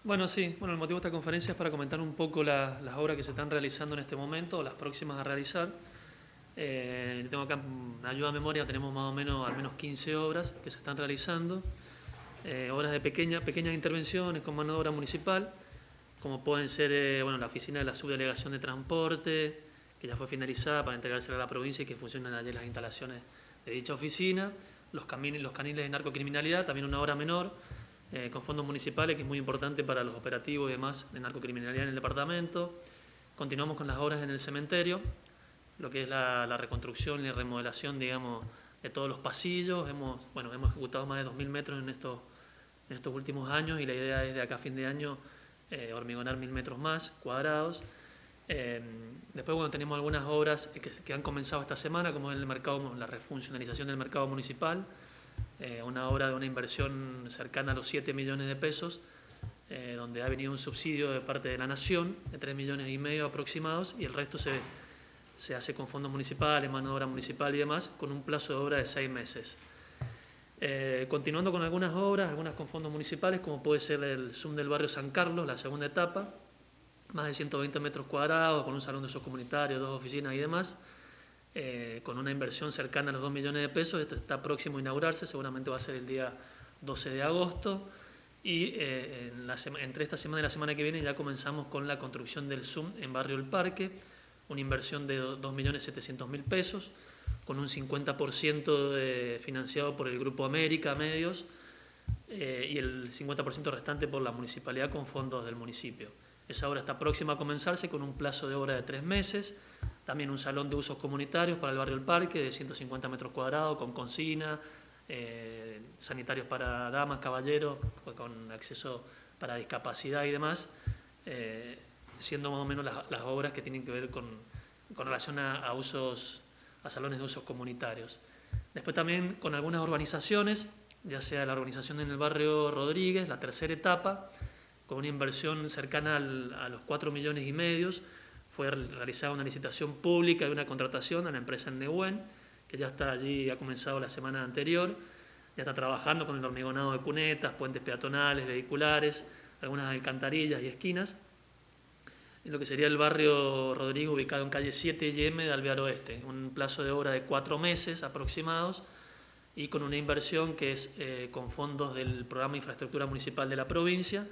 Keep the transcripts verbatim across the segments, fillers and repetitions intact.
Bueno, sí, bueno, el motivo de esta conferencia es para comentar un poco la- las obras que se están realizando en este momento o las próximas a realizar. Eh, tengo acá una ayuda a memoria, tenemos más o menos al menos quince obras que se están realizando, eh, obras de pequeña, pequeñas intervenciones con mano de obra municipal, como pueden ser eh, bueno, la oficina de la subdelegación de transporte, que ya fue finalizada para entregársela a la provincia y que funcionan allí las instalaciones de dicha oficina, los, caminos, los caniles de narcocriminalidad, también una obra menor, eh, con fondos municipales, que es muy importante para los operativos y demás de narcocriminalidad en el departamento. Continuamos con las obras en el cementerio, lo que es la, la reconstrucción y remodelación, digamos, de todos los pasillos. Hemos, bueno, hemos ejecutado más de dos mil metros en estos, en estos últimos años y la idea es de acá a fin de año eh, hormigonar mil metros más cuadrados. Eh, después, bueno, tenemos algunas obras que, que han comenzado esta semana, como es el mercado, la refuncionalización del mercado municipal, eh, una obra de una inversión cercana a los siete millones de pesos, eh, donde ha venido un subsidio de parte de la Nación de tres millones y medio aproximados, y el resto se, se hace con fondos municipales, mano de obra municipal y demás, con un plazo de obra de seis meses. Eh, continuando con algunas obras, algunas con fondos municipales, como puede ser el Zoom del barrio San Carlos, la segunda etapa, más de ciento veinte metros cuadrados, con un salón de uso comunitario, dos oficinas y demás, eh, con una inversión cercana a los dos millones de pesos. Esto está próximo a inaugurarse, seguramente va a ser el día doce de agosto. Y eh, en la entre esta semana y la semana que viene ya comenzamos con la construcción del Zoom en Barrio El Parque, una inversión de dos millones setecientos mil pesos, con un cincuenta por ciento de, financiado por el Grupo América Medios eh, y el cincuenta por ciento restante por la municipalidad con fondos del municipio. Esa obra está próxima a comenzarse con un plazo de obra de tres meses. También un salón de usos comunitarios para el barrio El Parque de ciento cincuenta metros cuadrados con cocina, eh, sanitarios para damas, caballeros, con acceso para discapacidad y demás, eh, siendo más o menos las, las obras que tienen que ver con, con relación a, a usos, a salones de usos comunitarios. Después también con algunas urbanizaciones, ya sea la urbanización en el barrio Rodríguez, la tercera etapa, con una inversión cercana al, a los cuatro millones y medios. Fue realizada una licitación pública y una contratación a la empresa en Nehuen, que ya está allí, ha comenzado la semana anterior, ya está trabajando con el hormigonado de cunetas, puentes peatonales, vehiculares, algunas alcantarillas y esquinas, en lo que sería el barrio Rodríguez, ubicado en calle siete y M de Alvear Oeste, un plazo de obra de cuatro meses aproximados y con una inversión que es eh, con fondos del Programa de Infraestructura Municipal de la provincia,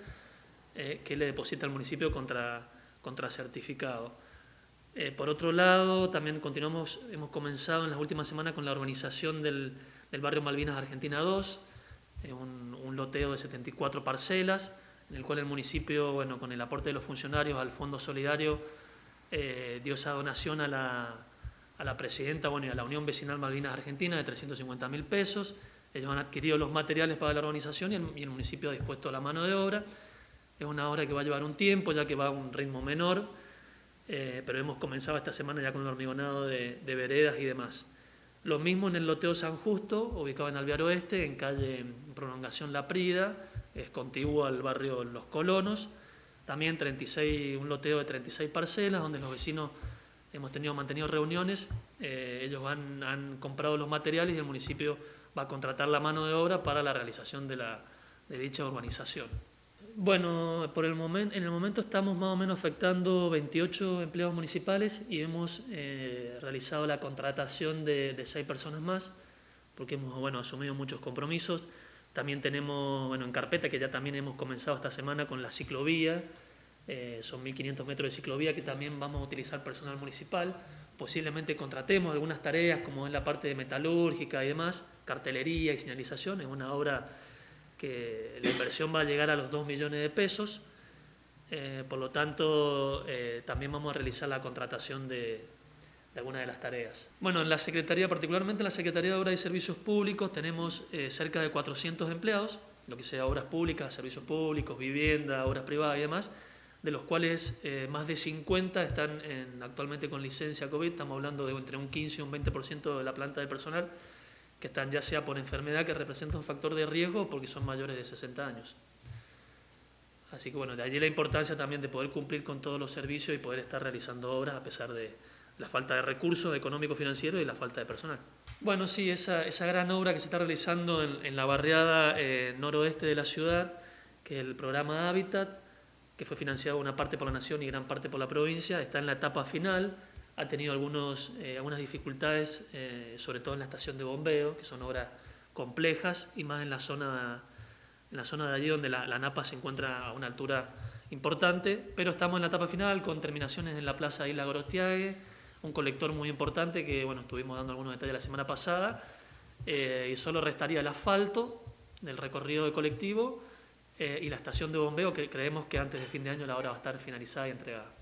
eh, que le deposita al municipio contra, contra certificado. Eh, por otro lado, también continuamos, hemos comenzado en las últimas semanas con la urbanización del, del barrio Malvinas Argentina dos, eh, un, un loteo de setenta y cuatro parcelas, en el cual el municipio, bueno, con el aporte de los funcionarios al Fondo Solidario, eh, dio esa donación a la, a la presidenta, bueno, y a la Unión Vecinal Malvinas Argentina de trescientos cincuenta mil pesos. Ellos han adquirido los materiales para la urbanización y el, y el municipio ha dispuesto la mano de obra. Es una obra que va a llevar un tiempo, ya que va a un ritmo menor, eh, pero hemos comenzado esta semana ya con el hormigonado de, de veredas y demás. Lo mismo en el loteo San Justo, ubicado en Alvear Oeste, en calle Prolongación La Prida, es contiguo al barrio Los Colonos. También treinta y seis, un loteo de treinta y seis parcelas, donde los vecinos hemos tenido mantenido reuniones. Eh, ellos han, han comprado los materiales y el municipio va a contratar la mano de obra para la realización de, la, de dicha urbanización. Bueno, por el momento, en el momento estamos más o menos afectando veintiocho empleados municipales y hemos eh, realizado la contratación de, de seis personas más, porque hemos bueno, asumido muchos compromisos. También tenemos bueno, en carpeta, que ya también hemos comenzado esta semana con la ciclovía, eh, son mil quinientos metros de ciclovía que también vamos a utilizar personal municipal. Posiblemente contratemos algunas tareas como es la parte de metalúrgica y demás, cartelería y señalización, es una obra que la inversión va a llegar a los dos millones de pesos, eh, por lo tanto eh, también vamos a realizar la contratación de, de algunas de las tareas. Bueno, en la Secretaría, particularmente en la Secretaría de Obras y Servicios Públicos, tenemos eh, cerca de cuatrocientos empleados, lo que sea obras públicas, servicios públicos, vivienda, obras privadas y demás, de los cuales eh, más de cincuenta están en, actualmente con licencia COVID, estamos hablando de entre un quince y un veinte por ciento de la planta de personal, que están ya sea por enfermedad que representa un factor de riesgo o porque son mayores de sesenta años. Así que bueno, de allí la importancia también de poder cumplir con todos los servicios y poder estar realizando obras a pesar de la falta de recursos económico-financieros y la falta de personal. Bueno, sí, esa, esa gran obra que se está realizando en, en la barriada eh, noroeste de la ciudad, que el programa Hábitat, que fue financiado una parte por la Nación y gran parte por la provincia, está en la etapa final, ha tenido algunos, eh, algunas dificultades, eh, sobre todo en la estación de bombeo, que son obras complejas, y más en la zona, en la zona de allí donde la, la Napa se encuentra a una altura importante, pero estamos en la etapa final con terminaciones en la Plaza Isla Gorostiague, un colector muy importante que, bueno, estuvimos dando algunos detalles la semana pasada, eh, y solo restaría el asfalto del recorrido de colectivo eh, y la estación de bombeo, que creemos que antes de fin de año la obra va a estar finalizada y entregada.